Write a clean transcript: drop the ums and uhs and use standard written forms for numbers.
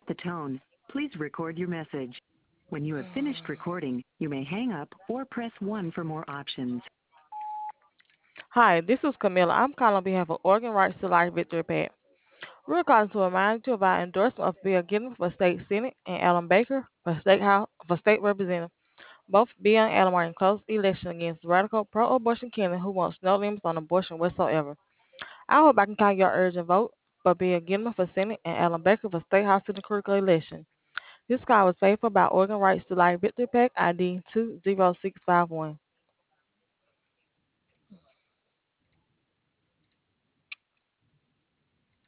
the tone, please record your message. When you have finished recording, you may hang up or press 1 for more options. Hi, this is Camilla. I'm calling on behalf of Organ Rights to Life Victory PAC. We're calling to remind you of our endorsement of Bill Gittens for State Senate and Alan Baker for State Representative. Both Bill and Alan are in close election against radical pro-abortion candidate who wants no limits on abortion whatsoever. I hope I can count your urgent vote for Bill Gittens for Senate and Alan Baker for State House in the critical election. This call was paid for by Organ Rights to Life Victory PAC ID 20651.